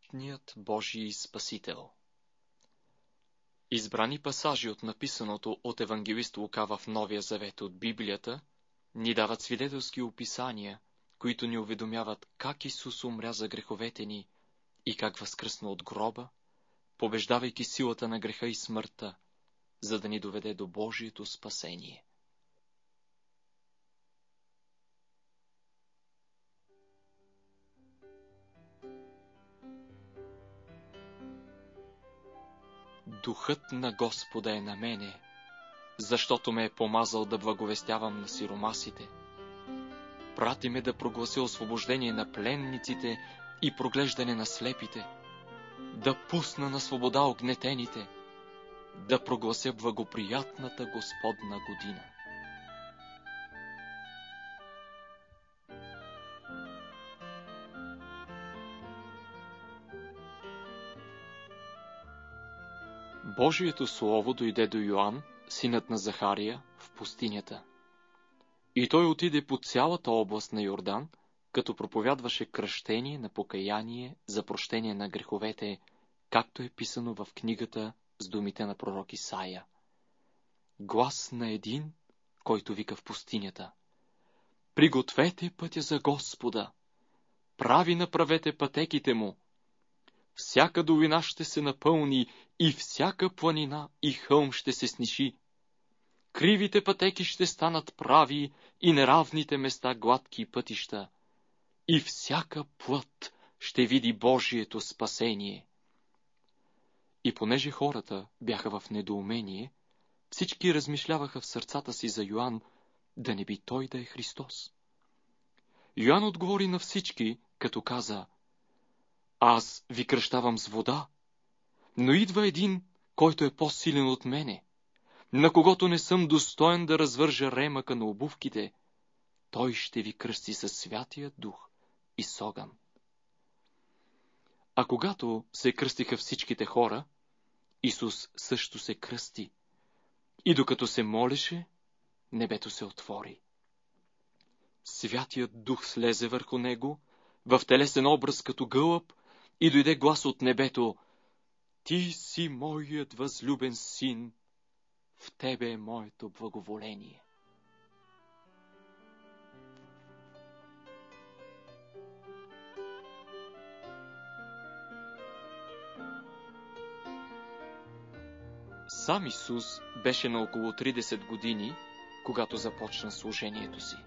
единственият Божий Спасител. Избрани пасажи от написаното от евангелист Лука в Новия Завет от Библията ни дават свидетелски описания, които ни уведомяват как Исус умря за греховете ни и как възкръсна от гроба, побеждавайки силата на греха и смъртта, за да ни доведе до Божието спасение. Духът на Господа е на мене, защото ме е помазал да благовестявам на сиромасите. Прати ме да проглася освобождение на пленниците и проглеждане на слепите, да пусна на свобода огнетените, да проглася благоприятната Господна година. Божието слово дойде до Йоан, синът на Захария, в пустинята. И той отиде по цялата област на Йордан, като проповядваше кръщение на покаяние за прощение на греховете, както е писано в книгата с думите на пророк Исаия. Глас на един, който вика в пустинята: пригответе пътя за Господа, прави направете пътеките му. Всяка долина ще се напълни и всяка планина и хълм ще се сниши. Кривите пътеки ще станат прави и неравните места гладки пътища. И всяка плът ще види Божието спасение. И понеже хората бяха в недоумение, всички размишляваха в сърцата си за Йоан, да не би той да е Христос. Йоан отговори на всички, като каза: аз ви кръщавам с вода, но идва един, който е по-силен от мене, на когото не съм достоен да развържа ремъка на обувките. Той ще ви кръсти със Святия Дух и с огън. А когато се кръстиха всичките хора, Исус също се кръсти. И докато се молеше, небето се отвори. Святият Дух слезе върху него, в телесен образ като гълъб, и дойде глас от небето: ти си моят възлюбен син, в тебе е моето благоволение. Сам Исус беше на около 30 години, когато започна служението си.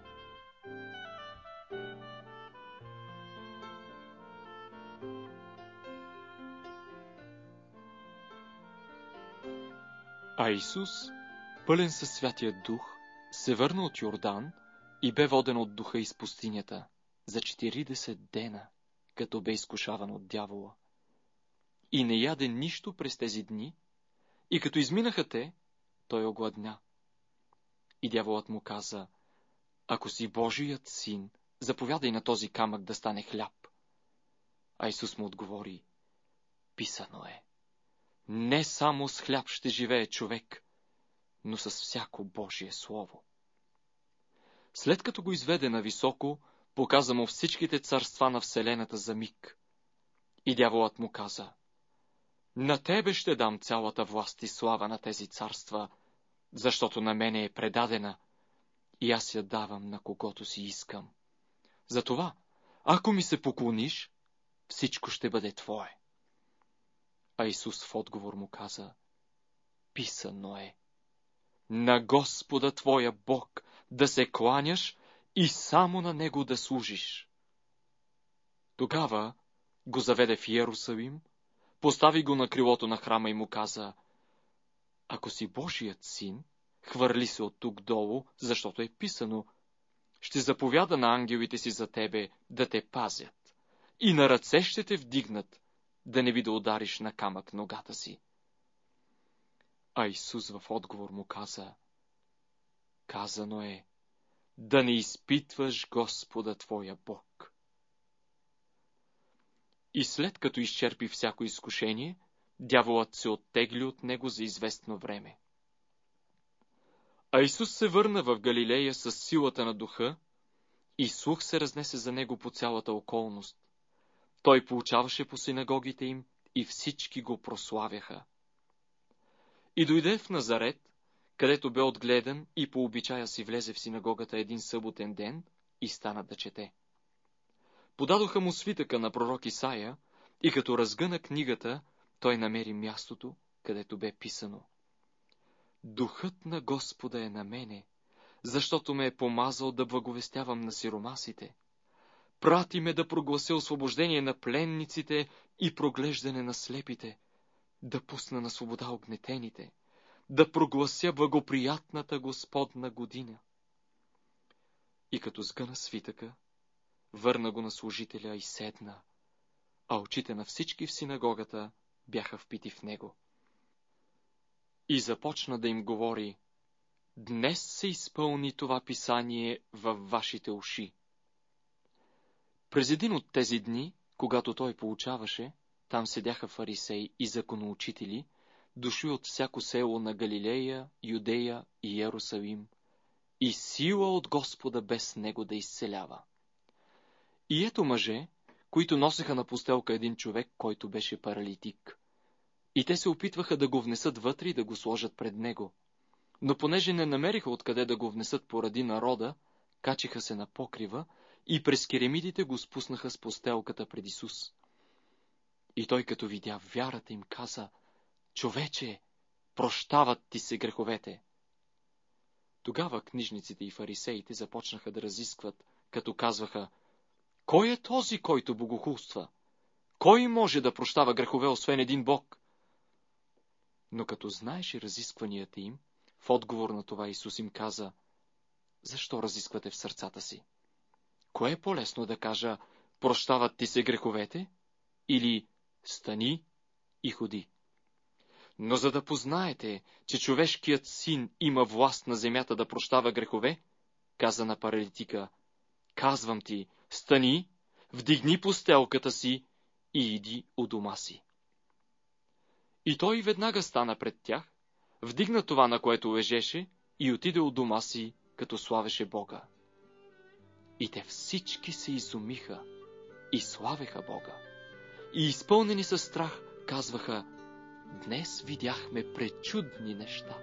А Исус, пълен със Святия Дух, се върна от Йордан и бе воден от Духа из пустинята за 40 дена, като бе изкушаван от дявола. И не яде нищо през тези дни, и като изминаха те, той огладня. И дяволът му каза: ако си Божият син, заповядай на този камък да стане хляб. А Исус му отговори: писано е, не само с хляб ще живее човек, но с всяко Божие слово. След като го изведе нависоко, показа му всичките царства на вселената за миг. И дяволът му каза: на тебе ще дам цялата власт и слава на тези царства, защото на мене е предадена и аз я давам на когото си искам. Затова, ако ми се поклониш, всичко ще бъде твое. А Исус в отговор му каза: писано е, на Господа твоя Бог да се кланяш и само на Него да служиш. Тогава го заведе в Йерусалим, постави го на крилото на храма и му каза: ако си Божият син, хвърли се от тук долу, защото е писано: ще заповяда на ангелите си за тебе да те пазят, и на ръце ще те вдигнат, да не би да удариш на камък ногата си. А Исус в отговор му каза: казано е, да не изпитваш Господа твоя Бог. И след като изчерпи всяко изкушение, дяволът се оттегли от него за известно време. А Исус се върна в Галилея с силата на Духа, и слух се разнесе за него по цялата околност. Той поучаваше по синагогите им и всички го прославяха. И дойде в Назарет, където бе отгледан, и по обичая си влезе в синагогата един съботен ден и стана да чете. Подадоха му свитъка на пророк Исаия, и като разгъна книгата, той намери мястото, където бе писано: Духът на Господа е на мене, защото ме е помазал да благовестявам на сиромасите. Прати ме да проглася освобождение на пленниците и проглеждане на слепите, да пусна на свобода огнетените, да проглася благоприятната Господна година. И като сгъна свитъка, върна го на служителя и седна, а очите на всички в синагогата бяха впити в него. И започна да им говори: Днес се изпълни това писание във вашите уши. През един от тези дни, когато той поучаваше, там седяха фарисеи и законоучители, дошли от всяко село на Галилея, Юдея и Иерусалим, и сила от Господа без него да изцелява. И ето мъже, които носеха на постелка един човек, който беше паралитик. И те се опитваха да го внесат вътре и да го сложат пред него. Но понеже не намериха откъде да го внесат поради народа, качиха се на покрива и през керемидите го спуснаха с постелката пред Исус. И той, като видя вярата им, каза: Човече, прощават ти се греховете. Тогава книжниците и фарисеите започнаха да разискват, като казваха: Кой е този, който богохулства? Кой може да прощава грехове, освен един Бог? Но като знаеше разискванията им, в отговор на това Исус им каза: Защо разисквате в сърцата си? Кое е по-лесно да кажа: Прощават ти се греховете? Или стани и ходи? Но за да познаете, че човешкият син има власт на земята да прощава грехове, каза на паралитика: Казвам ти, стани, вдигни постелката си и иди у дома си. И той веднага стана пред тях, вдигна това, на което лежеше, и отиде у дома си, като славеше Бога. И те всички се изумиха и славеха Бога. И изпълнени със страх, казваха: Днес видяхме пречудни неща.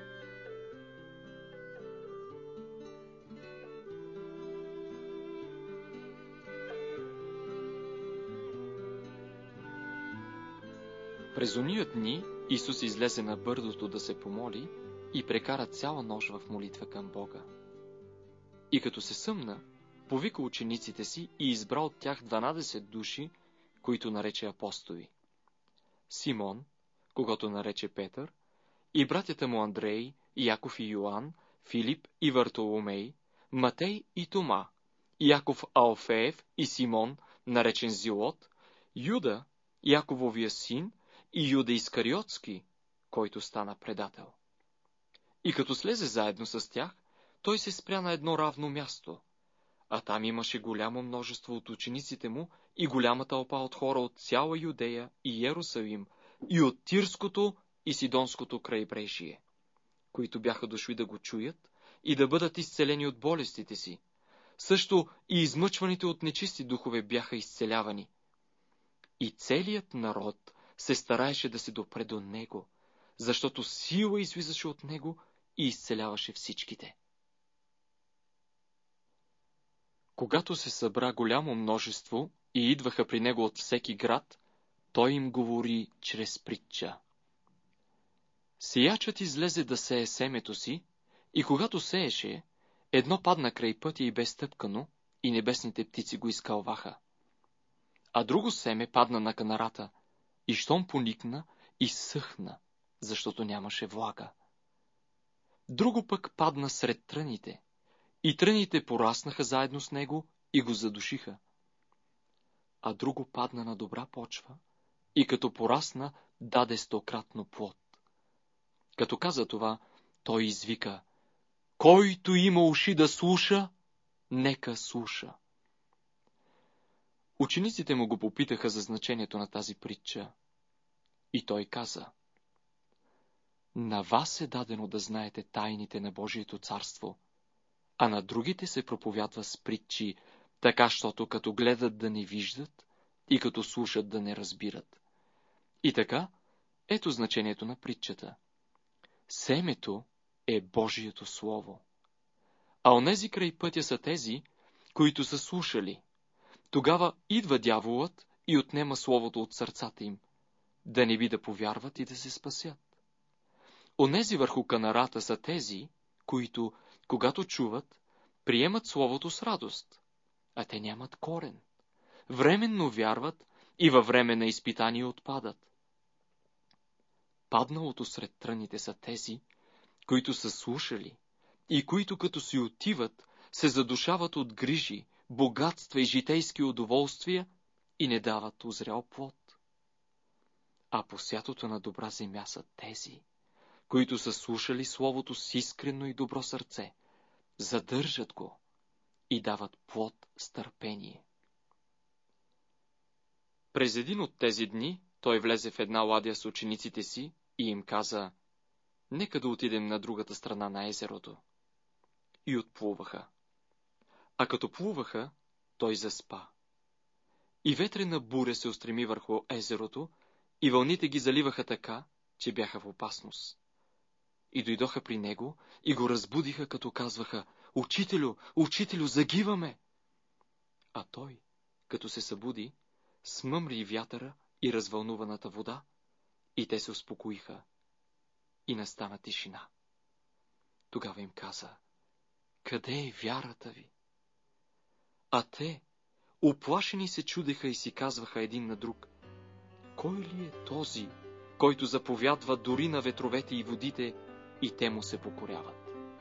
През ония дни Исус излезе на бърдото да се помоли и прекара цяла нощ в молитва към Бога. И като се съмна, повика учениците си и избра от тях 12 души, които нарече апостоли: Симон, когато нарече Петър, и братята му Андрей, Яков и Йоан, Филип и Вартоломей, Матей и Тома, Яков Алфеев и Симон, наречен Зилот, Юда, Якововия син, и Юда Искариотски, който стана предател. И като слезе заедно с тях, той се спря на едно равно място, а там имаше голямо множество от учениците му и голяма тълпа от хора от цяла Юдея и Иерусалим, и от Тирското и Сидонското крайбрежие, които бяха дошли да го чуят и да бъдат изцелени от болестите си. Също и измъчваните от нечисти духове бяха изцелявани. И целият народ се стараеше да се допре до него, защото сила излизаше от него и изцеляваше всичките. Когато се събра голямо множество и идваха при него от всеки град, той им говори чрез притча. Сеячът излезе да сее семето си, и когато сееше, едно падна край пътя и бе стъпкано, и небесните птици го изкълваха. А друго семе падна на канарата, и щом поникна, изсъхна, защото нямаше влага. Друго пък падна сред тръните, и тръните пораснаха заедно с него и го задушиха. А друго падна на добра почва, и като порасна, даде 100-кратно плод. Като каза това, той извика: Който има уши да слуша, нека слуша. Учениците му го попитаха за значението на тази притча. И той каза: На вас е дадено да знаете тайните на Божието царство, а на другите се проповядва с притчи, така щото като гледат да не виждат и като слушат да не разбират. И така, ето значението на притчата. Семето е Божието Слово. А онези край пътя са тези, които са слушали. Тогава идва дяволът и отнема Словото от сърцата им, да не би да повярват и да се спасят. Онези върху канарата са тези, които, когато чуват, приемат Словото с радост, а те нямат корен. Временно вярват и във време на изпитание отпадат. Падналото сред тръните са тези, които са слушали и които като си отиват, се задушават от грижи, богатства и житейски удоволствия и не дават узрял плод. А посятото на добра земя са тези, които са слушали Словото с искрено и добро сърце, задържат го и дават плод с търпение. През един от тези дни той влезе в една ладя с учениците си и им каза: нека да отидем на другата страна на езерото. И отплуваха. А като плуваха, той заспа. И ветрена буря се устреми върху езерото, и вълните ги заливаха така, че бяха в опасност. И дойдоха при него и го разбудиха, като казваха: Учителю, учителю, загиваме! А той, като се събуди, смъмри вятъра и развълнуваната вода, и те се успокоиха. И настана тишина. Тогава им каза: къде е вярата ви? А те, уплашени, се чудеха и си казваха един на друг: кой ли е този, който заповядва дори на ветровете и водите, и те му се покоряват?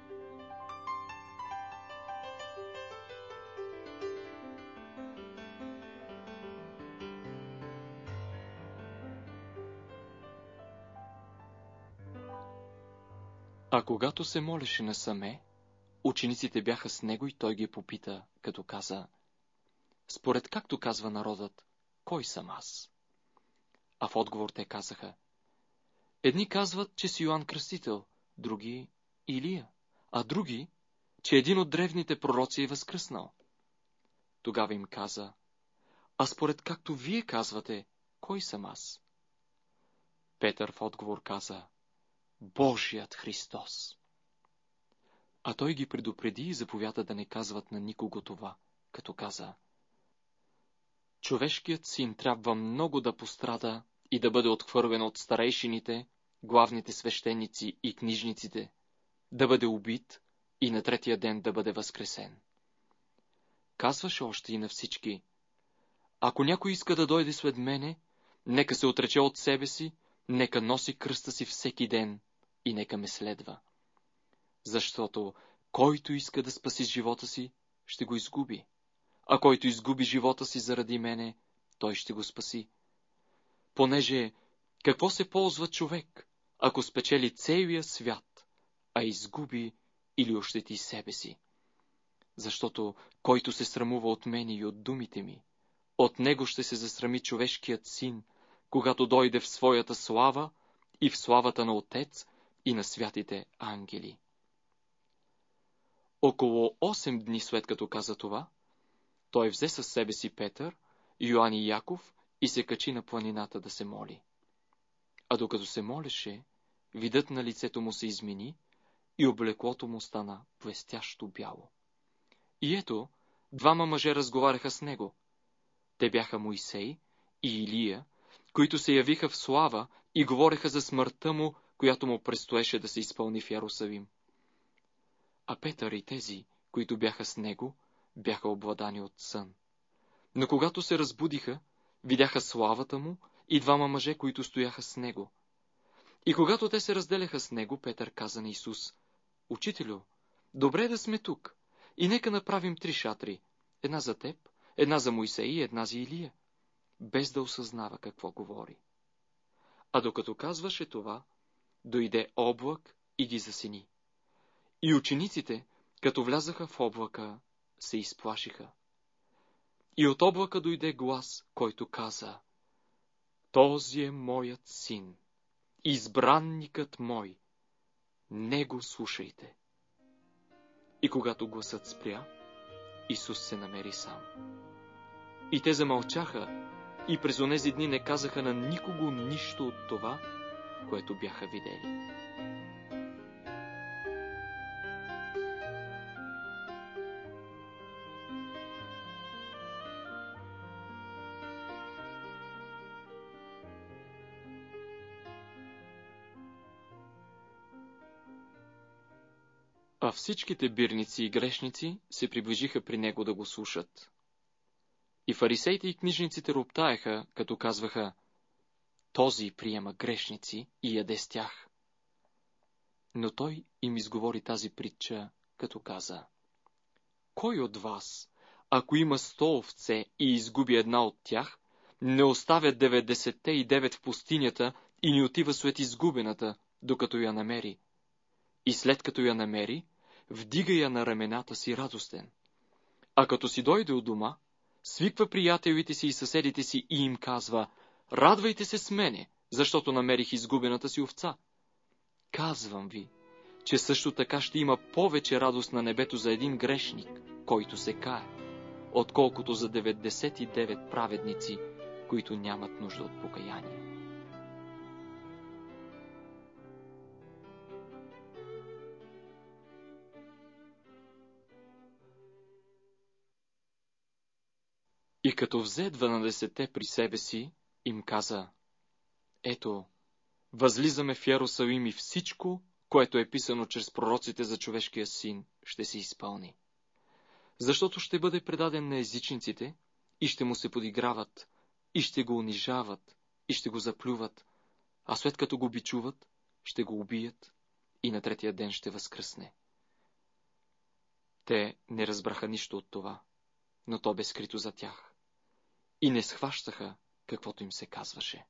А когато се молеше насаме, учениците бяха с него и той ги попита, като каза: според както казва народът, кой съм аз? А в отговор те казаха: едни казват, че си Йоан Кръстител, други Илия, а други, че един от древните пророци е възкръснал. Тогава им каза: а според както вие казвате, кой съм аз? Петър в отговор каза: Божият Христос. А той ги предупреди и заповяда да не казват на никого това, като каза: човешкият син трябва много да пострада и да бъде отхвърлен от старейшините, главните свещеници и книжниците, да бъде убит и на третия ден да бъде възкресен. Казваше още и на всички: ако някой иска да дойде след мене, нека се отрече от себе си, нека носи кръста си всеки ден и нека ме следва. Защото който иска да спаси живота си, ще го изгуби, а който изгуби живота си заради мене, той ще го спаси. Понеже какво се ползва човек, ако спечели целия свят, а изгуби или ощети себе си? Защото който се срамува от мен и от думите ми, от него ще се засрами човешкият син, когато дойде в своята слава и в славата на Отец и на святите ангели. Около 8 дни след като каза това, той взе със себе си Петър, Йоан и Яков и се качи на планината да се моли. А докато се молеше, видът на лицето му се измени и облеклото му стана блестящо бяло. И ето, двама мъже разговаряха с него. Те бяха Моисей и Илия, които се явиха в слава и говореха за смъртта му, която му предстоеше да се изпълни в Ярусалим. А Петър и тези, които бяха с него, бяха обладани от сън. Но когато се разбудиха, видяха славата му и двама мъже, които стояха с него. И когато те се разделяха с него, Петър каза на Исус: Учителю, добре да сме тук, и нека направим 3 шатри, една за теб, една за Моисей и една за Илия, без да осъзнава какво говори. А докато казваше това, дойде облак и ги засени. И учениците, като влязаха в облака, се изплашиха. И от облака дойде глас, който каза: този е моят син, избранникът мой, него слушайте. И когато гласът спря, Исус се намери сам. И те замълчаха и през онези дни не казаха на никого нищо от това, което бяха видели. А всичките бирници и грешници се приближиха при него да го слушат. И фарисеите и книжниците роптаеха, като казваха: този приема грешници и яде с тях. Но той им изговори тази притча, като каза: кой от вас, ако има 100 овце и изгуби една от тях, не оставя 99 в пустинята и не отива след изгубената, докато я намери? И след като я намери, вдига я на рамената си радостен. А като си дойде от дома, свиква приятелите си и съседите си и им казва: радвайте се с мене, защото намерих изгубената си овца. Казвам ви, че също така ще има повече радост на небето за един грешник, който се кае, отколкото за 99 праведници, които нямат нужда от покаяние. И като взе 12-те при себе си, им каза: ето, възлизаме в Йерусалим и всичко, което е писано чрез пророците за човешкия син, ще се изпълни. Защото ще бъде предаден на езичниците и ще му се подиграват, и ще го унижават, и ще го заплюват, а след като го бичуват, ще го убият и на третия ден ще възкръсне. Те не разбраха нищо от това, но то бе скрито за тях и не схващаха каквото им се казваше.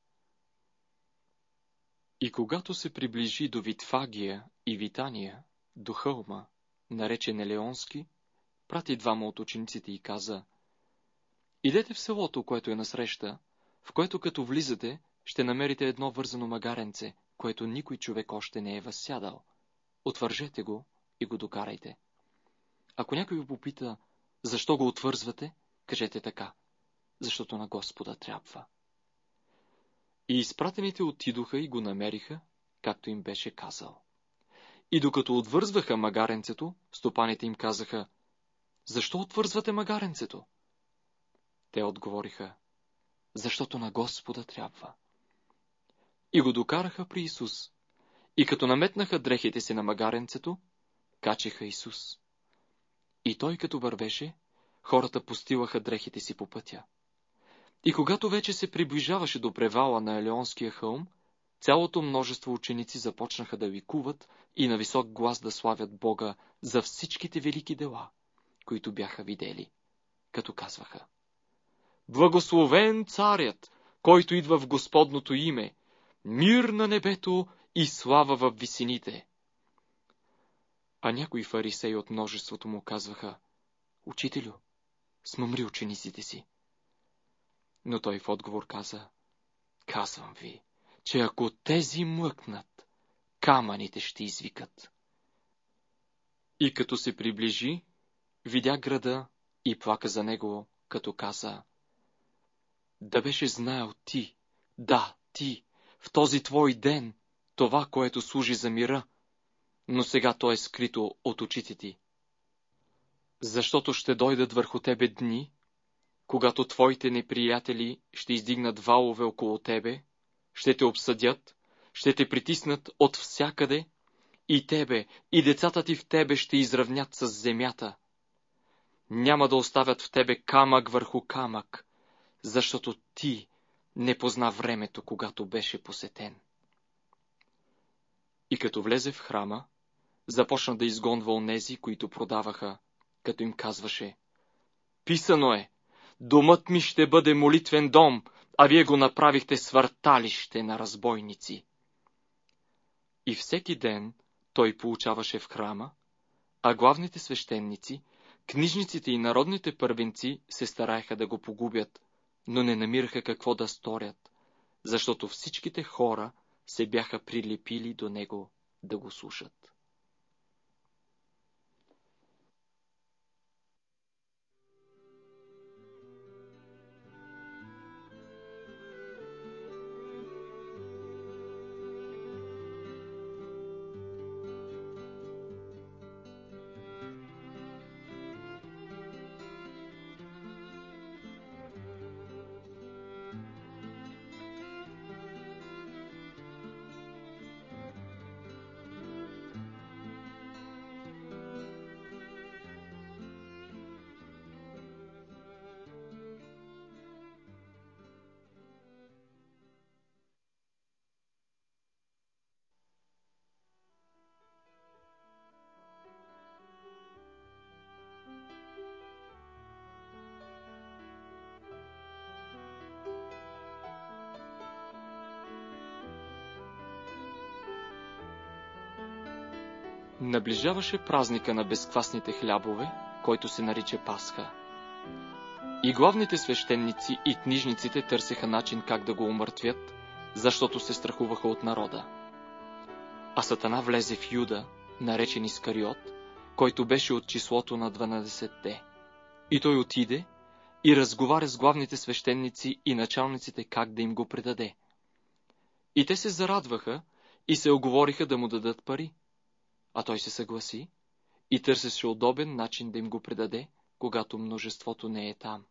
И когато се приближи до Витфагия и Витания, до хълма, наречен Елеонски, прати двама от учениците и каза: идете в селото, което е насреща, в което като влизате, ще намерите едно вързано магаренце, което никой човек още не е възсядал. Отвържете го и го докарайте. Ако някой ви попита: защо го отвързвате, кажете така: защото на Господа трябва. И изпратените отидоха и го намериха, както им беше казал. И докато отвързваха магаренцето, стопаните им казаха: защо отвързвате магаренцето? Те отговориха: защото на Господа трябва. И го докараха при Исус. И като наметнаха дрехите си на магаренцето, качиха Исус. И той като вървеше, хората постилаха дрехите си по пътя. И когато вече се приближаваше до превала на Елеонския хълм, цялото множество ученици започнаха да викуват и на висок глас да славят Бога за всичките велики дела, които бяха видели, като казваха: благословен царят, който идва в Господното име, мир на небето и слава в висините. А някои фарисеи от множеството му казваха: учителю, смъмри учениците си. Но той в отговор каза: казвам ви, че ако тези млъкнат, камъните ще извикат. И като се приближи, видя града и плака за него, като каза: да беше знаел ти, да, ти, в този твой ден, това, което служи за мира, но сега то е скрито от очите ти. Защото ще дойдат върху тебе дни, когато твоите неприятели ще издигнат валове около тебе, ще те обсъдят, ще те притиснат от всякъде, и тебе, и децата ти в тебе ще изравнят с земята. Няма да оставят в тебе камък върху камък, защото ти не позна времето, когато беше посетен. И като влезе в храма, започна да изгонва онези, които продаваха, като им казваше: писано е, домът ми ще бъде молитвен дом, а вие го направихте свърталище на разбойници. И всеки ден той получаваше в храма, а главните свещеници, книжниците и народните първенци се стараеха да го погубят, но не намираха какво да сторят, защото всичките хора се бяха прилепили до него да го слушат. Наближаваше празника на безквасните хлябове, който се нарича Пасха. И главните свещеници и книжниците търсеха начин как да го умъртвят, защото се страхуваха от народа. А Сатана влезе в Юда, наречен Искариот, който беше от числото на 12-те. И той отиде и разговаря с главните свещеници и началниците как да им го предаде. И те се зарадваха и се оговориха да му дадат пари. А той се съгласи и търсеше удобен начин да им го предаде, когато множеството не е там.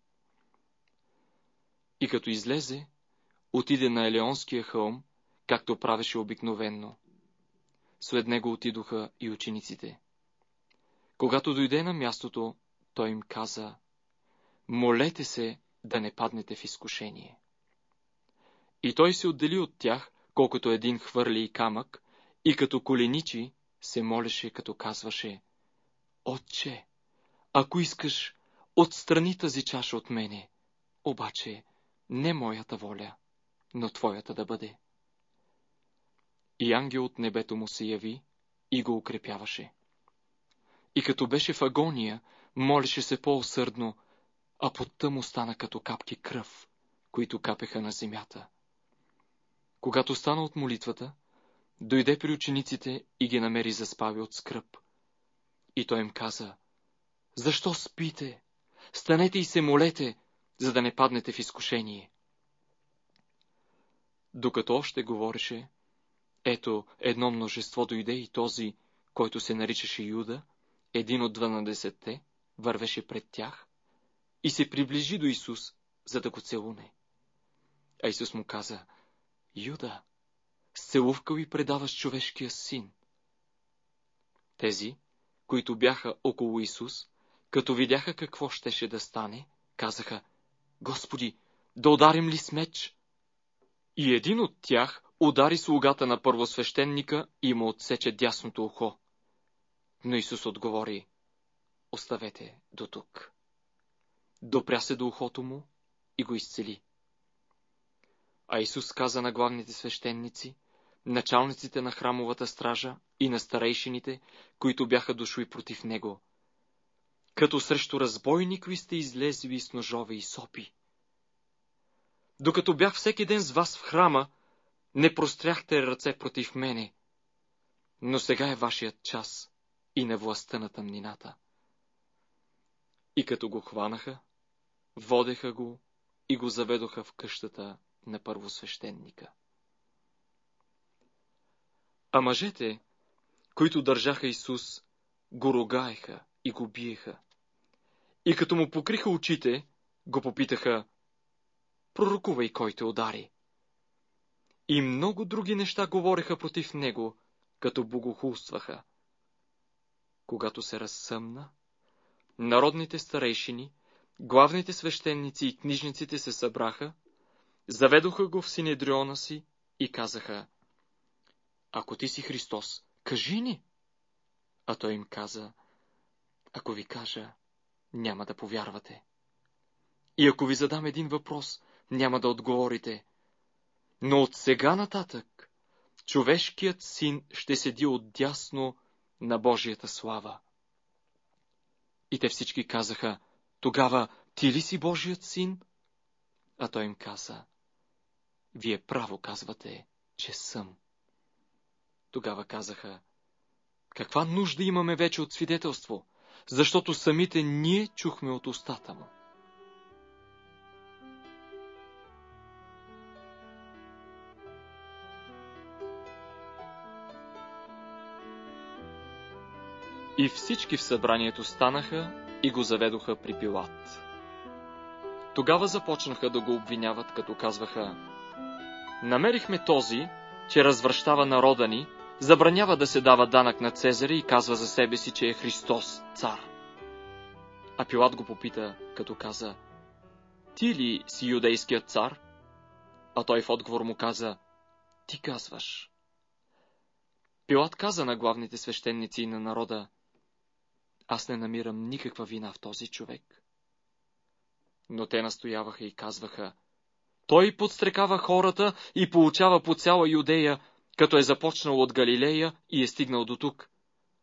И като излезе, отиде на Елеонския хълм, както правеше обикновенно. След него отидоха и учениците. Когато дойде на мястото, той им каза: молете се да не паднете в изкушение. И той се отдели от тях, колкото един хвърли и камък, и като коленичи се молеше, като казваше: Отче, ако искаш, отстрани тази чаша от мене, обаче не моята воля, но твоята да бъде. И ангел от небето му се яви и го укрепяваше. И като беше в агония, молеше се по-усърдно, а потта му стана като капки кръв, които капеха на земята. Когато стана от молитвата, дойде при учениците и ги намери заспали от скръб. И той им каза: защо спите? Станете и се молете, за да не паднете в изкушение. Докато още говореше, ето едно множество дойде и този, който се наричаше Юда, един от 12-те, вървеше пред тях и се приближи до Исус, за да го целуне. А Исус му каза: Юда, с целувка ви предаваш човешкия син. Тези, които бяха около Исус, като видяха какво щеше да стане, казаха: Господи, да ударим ли с меч? И един от тях удари слугата на първосвещеника и му отсече дясното ухо. Но Исус отговори: оставете до тук. Допря се до ухото му и го изцели. А Исус каза на главните свещеници, началниците на храмовата стража и на старейшините, които бяха дошли против него: като срещу разбойник ви сте излезли с ножове и сопи. Докато бях всеки ден с вас в храма, не простряхте ръце против мене, но сега е вашият час и на властта на тъмнината. И като го хванаха, водеха го и го заведоха в къщата на първосвещеника. А мъжете, които държаха Исус, го ругаеха и го биеха. И като му покриха очите, го попитаха: пророкувай кой те удари. И много други неща говореха против него, като богохулстваха. Когато се разсъмна, народните старейшини, главните свещеници и книжниците се събраха, заведоха го в синедриона си и казаха: ако ти си Христос, кажи ни. А той им каза: ако ви кажа, няма да повярвате. И ако ви задам един въпрос, няма да отговорите. Но от сега нататък човешкият син ще седи отдясно на Божията слава. И те всички казаха: тогава ти ли си Божият син? А той им каза: вие право казвате, че съм. Тогава казаха: каква нужда имаме вече от свидетелство, защото самите ние чухме от устата му. И всички в събранието станаха и го заведоха при Пилат. Тогава започнаха да го обвиняват, като казваха: намерихме този, че развращава народа ни, забранява да се дава данък на Цезаря и казва за себе си, че е Христос, цар. А Пилат го попита, като каза: ти ли си юдейският цар? А той в отговор му каза: ти казваш. Пилат каза на главните свещеници и на народа: аз не намирам никаква вина в този човек. Но те настояваха и казваха: той подстрекава хората и получава по цяла Юдея, като е започнал от Галилея и е стигнал до тук.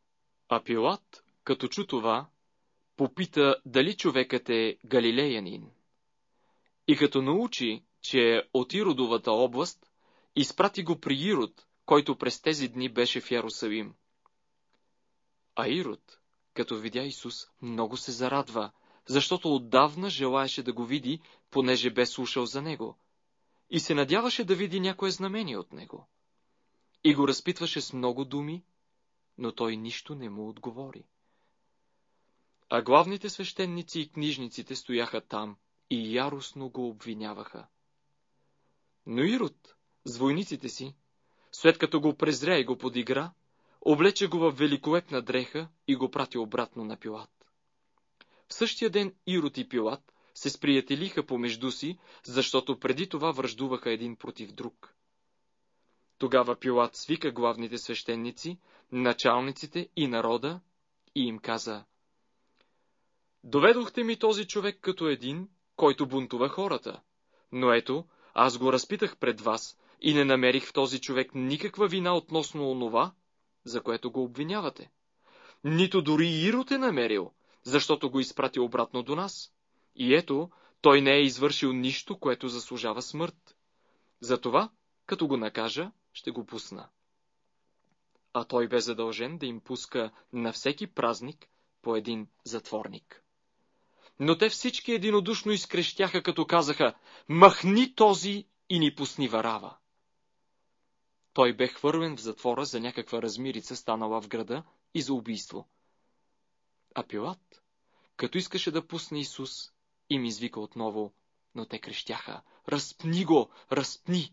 А Пилат, като чу това, попита дали човекът е галилеянин. И като научи, че е от Иродовата област, изпрати го при Ирод, който през тези дни беше в Йерусалим. А Ирод, като видя Исус, много се зарадва, защото отдавна желаеше да го види, понеже бе слушал за него, и се надяваше да види някое знамение от него. И го разпитваше с много думи, но той нищо не му отговори. А главните свещеници и книжниците стояха там и яростно го обвиняваха. Но Ирод, с войниците си, след като го презря и го подигра, облече го в великолепна дреха и го прати обратно на Пилат. В същия ден Ирод и Пилат се сприятелиха помежду си, защото преди това враждуваха един против друг. Тогава Пилат свика главните свещеници, началниците и народа и им каза: доведохте ми този човек като един, който бунтува хората, но ето, аз го разпитах пред вас и не намерих в този човек никаква вина относно онова, за което го обвинявате. Нито дори Ирод е намерил, защото го изпрати обратно до нас. И ето, той не е извършил нищо, което заслужава смърт. Затова, като го накажа, ще го пусна. А той бе задължен да им пуска на всеки празник по един затворник. Но те всички единодушно изкрещяха, като казаха: махни този и ни пусни Варава. Той бе хвърлен в затвора за някаква размирица, станала в града, и за убийство. А Пилат, като искаше да пусне Исус, им извика отново, но те крещяха: разпни го, разпни!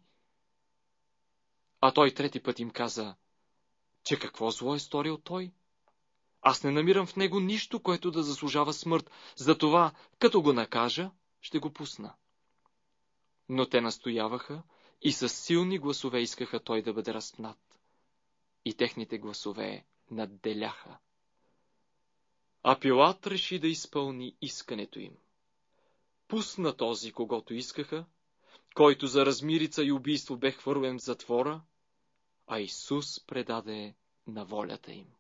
А той трети път им каза, че какво зло е сторил той? Аз не намирам в него нищо, което да заслужава смърт, затова, като го накажа, ще го пусна. Но те настояваха и с силни гласове искаха той да бъде разпнат. И техните гласове надделяха. А Пилат реши да изпълни искането им. Пусна този, когото искаха, който за размирица и убийство бе хвърлен в затвора, а Исус предаде на волята им.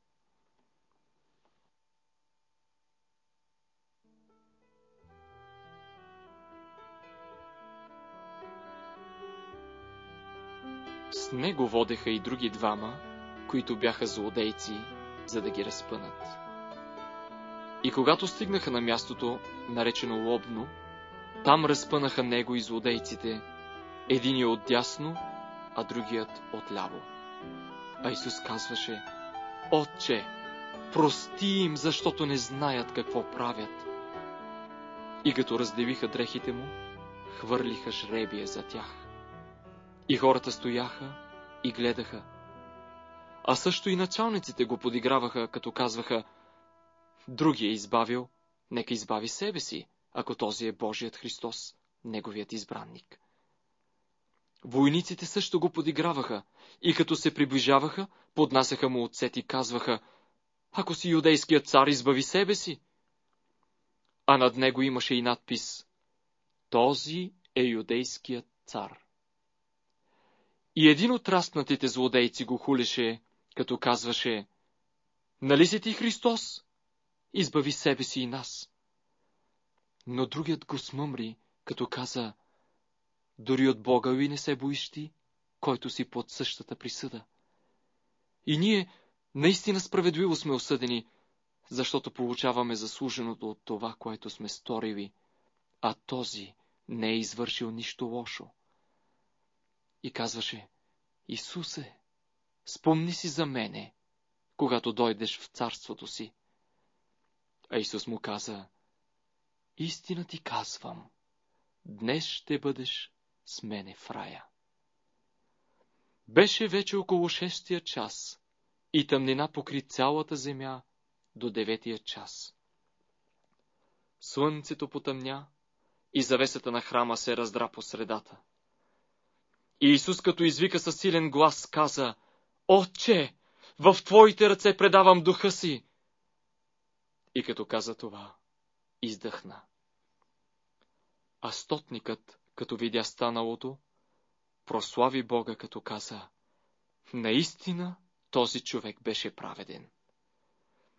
С него водеха и други двама, които бяха злодейци, за да ги разпънат. И когато стигнаха на мястото, наречено Лобно, там разпънаха него и злодейците, единият отдясно, а другият отляво. А Исус казваше: Отче, прости им, защото не знаят какво правят. И като разделиха дрехите му, хвърлиха жребие за тях. И хората стояха и гледаха. А също и началниците го подиграваха, като казваха: другия е избавил, нека избави себе си, ако този е Божият Христос, неговият избранник. Войниците също го подиграваха и като се приближаваха, поднасяха му оцет и казваха: ако си юдейският цар, избави себе си. А над него имаше и надпис: този е юдейският цар. И един от разпнатите злодейци го хулеше, като казваше: нали си ти Христос? Избави себе си и нас. Но другият го смъмри, като каза: дори от Бога ли не се боиш ти, който си под същата присъда? И ние наистина справедливо сме осъдени, защото получаваме заслуженото от това, което сме сторили, а този не е извършил нищо лошо. И казваше: Исусе, спомни си за мене, когато дойдеш в царството си. А Исус му каза: истина ти казвам, днес ще бъдеш с мене в рая. Беше вече около 6-тия час и тъмнина покри цялата земя до 9-тия час. Слънцето потъмня и завесата на храма се раздра по средата. И Исус, като извика със силен глас, каза: Отче, в Твоите ръце предавам духа си. И като каза това, издъхна. А стотникът, като видя станалото, прослави Бога, като каза: наистина този човек беше праведен.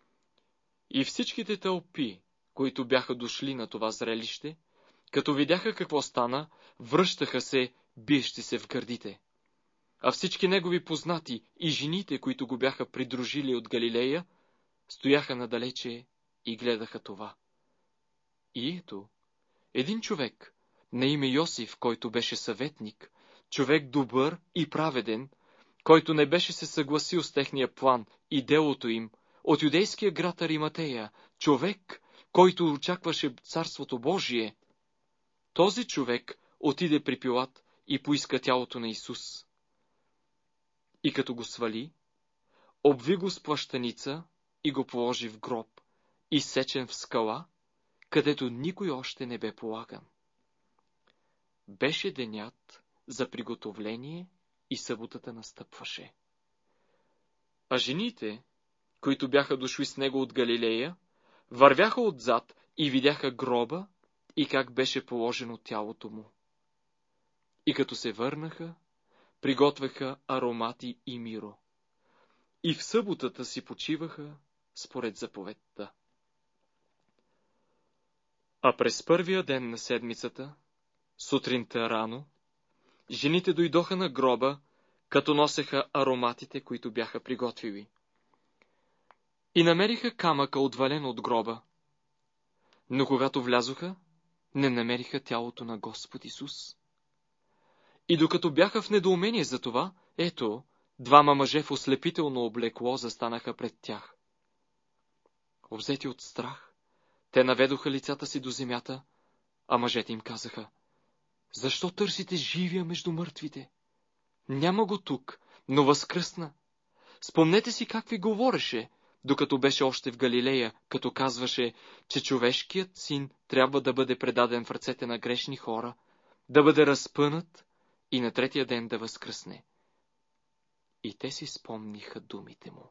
И всичките тълпи, които бяха дошли на това зрелище, като видяха какво стана, връщаха се, биещи се в гърдите. А всички негови познати и жените, които го бяха придружили от Галилея, стояха надалече и гледаха това. И ето, един човек, на име Йосиф, който беше съветник, човек добър и праведен, който не беше се съгласил с техния план и делото им, от юдейския град Ариматея, човек, който очакваше Царството Божие, този човек отиде при Пилат и поиска тялото на Исус. И като го свали, обви го с плащаница и го положи в гроб, изсечен в скала, където никой още не бе полаган. Беше денят за приготовление и съботата настъпваше. А жените, които бяха дошли с него от Галилея, вървяха отзад и видяха гроба и как беше положено тялото му. И като се върнаха, приготвяха аромати и миро. И в съботата си почиваха според заповедта. А през първия ден на седмицата, сутринта рано, жените дойдоха на гроба, като носеха ароматите, които бяха приготвили. И намериха камъка, отвален от гроба. Но когато влязоха, не намериха тялото на Господ Исус. И докато бяха в недоумение за това, ето, двама мъже в ослепително облекло застанаха пред тях. Обзети от страх, те наведоха лицата си до земята, а мъжете им казаха: защо търсите живия между мъртвите? Няма го тук, но възкръсна. Спомнете си как ви говореше, докато беше още в Галилея, като казваше, че човешкият син трябва да бъде предаден в ръцете на грешни хора, да бъде разпънат и на третия ден да възкръсне. И те си спомниха думите му.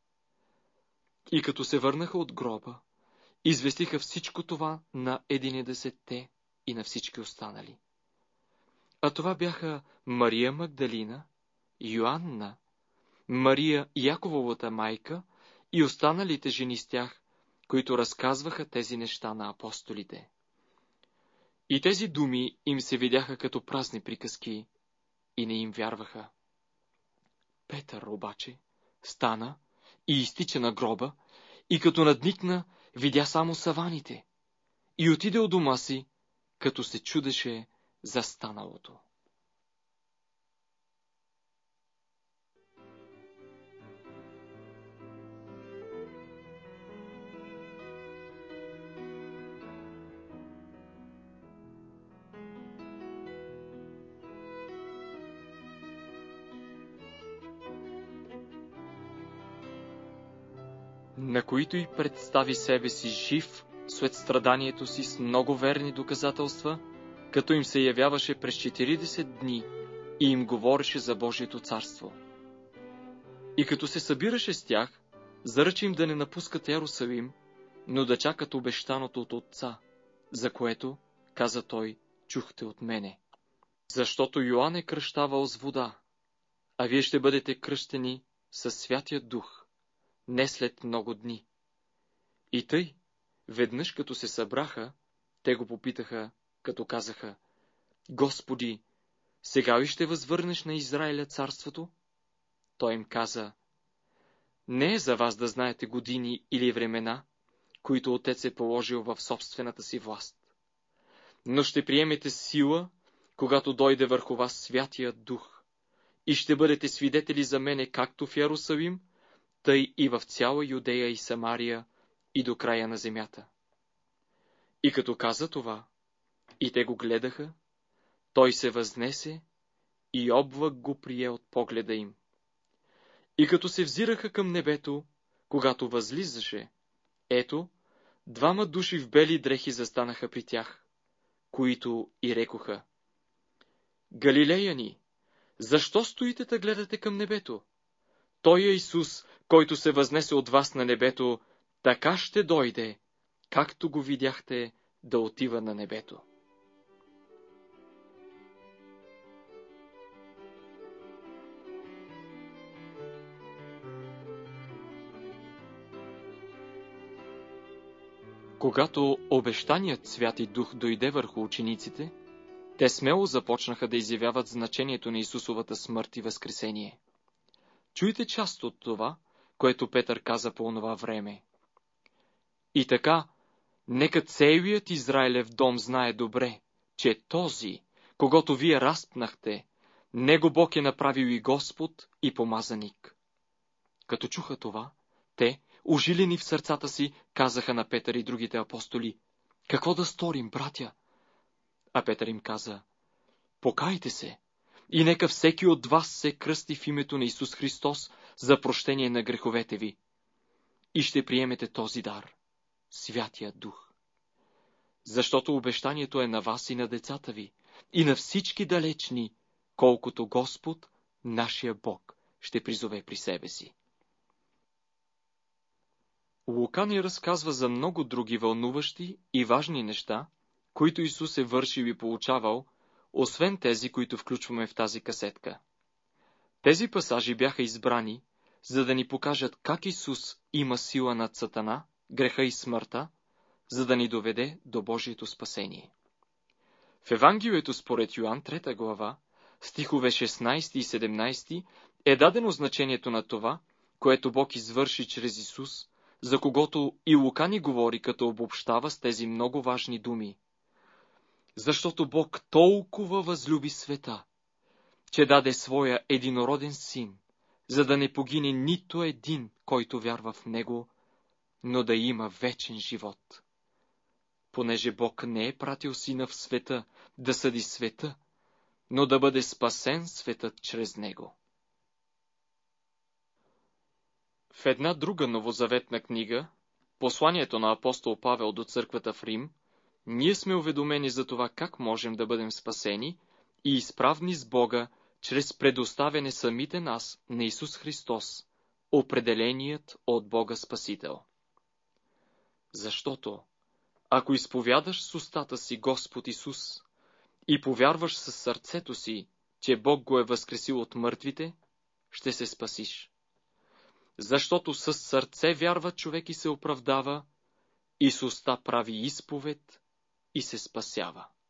И като се върнаха от гроба, известиха всичко това на 11 и на всички останали. А това бяха Мария Магдалина, Йоанна, Мария Якововата майка и останалите жени с тях, които разказваха тези неща на апостолите. И тези думи им се видяха като празни приказки и не им вярваха. Петър обаче стана и изтича на гроба и като надникна, видя само саваните и отиде от дома си, като се чудеше за станалото. На които и представи себе си жив след страданието си с много верни доказателства, като им се явяваше през 40 дни и им говореше за Божието царство. И като се събираше с тях, заръчи им да не напускат Йерусалим, но да чакат обещаното от Отца, за което, каза той, чухте от мене. Защото Йоан е кръщавал с вода, а вие ще бъдете кръщени със Святия Дух, не след много дни. И тъй, веднъж като се събраха, те го попитаха, като казаха: Господи, сега ли ще възвърнеш на Израиля царството? Той им каза: не е за вас да знаете години или времена, които Отец е положил в собствената си власт. Но ще приемете сила, когато дойде върху вас Святия Дух, и ще бъдете свидетели за мене както в Йерусалим, тъй и в цяла Юдея и Самария и до края на земята. И като каза това, и те го гледаха, той се възнесе и облак го прие от погледа им. И като се взираха към небето, когато възлизаше, ето, двама души в бели дрехи застанаха при тях, които и рекоха: Галилеяни, защо стоите да гледате към небето? Той е Исус, който се възнесе от вас на небето, така ще дойде, както го видяхте да отива на небето. Когато обещаният Святи Дух дойде върху учениците, те смело започнаха да изявяват значението на Исусовата смърт и възкресение. Чуйте част от това, което Петър каза по онова време. И така, нека целият Израилев дом знае добре, че този, когато вие разпнахте, него Бог е направил и Господ, и помазаник. Като чуха това, те, ужилени в сърцата си, казаха на Петър и другите апостоли: какво да сторим, братя? А Петър им каза: покайте се, и нека всеки от вас се кръсти в името на Исус Христос за прощение на греховете ви. И ще приемете този дар, Святия Дух. Защото обещанието е на вас и на децата ви, и на всички далечни, колкото Господ, нашия Бог, ще призове при себе си. Лука ни разказва за много други вълнуващи и важни неща, които Исус е вършил и получавал, освен тези, които включваме в тази касетка. Тези пасажи бяха избрани, за да ни покажат как Исус има сила над Сатана, греха и смъртта, за да ни доведе до Божието спасение. В Евангелието според Йоан 3 глава, стихове 16 и 17 е дадено значението на това, което Бог извърши чрез Исус, за когото и Лука ни говори, като обобщава с тези много важни думи. Защото Бог толкова възлюби света, че даде своя единороден син, за да не погине нито един, който вярва в него, но да има вечен живот. Понеже Бог не е пратил сина в света да съди света, но да бъде спасен светът чрез него. В една друга новозаветна книга, посланието на апостол Павел до църквата в Рим, ние сме уведомени за това как можем да бъдем спасени и изправни с Бога чрез предоставяне самите нас на Исус Христос, определеният от Бога Спасител. Защото, ако изповядаш с устата си Господ Исус и повярваш със сърцето си, че Бог го е възкресил от мъртвите, ще се спасиш. Защото със сърце вярва човек и се оправдава, и с уста прави изповед и се спасява.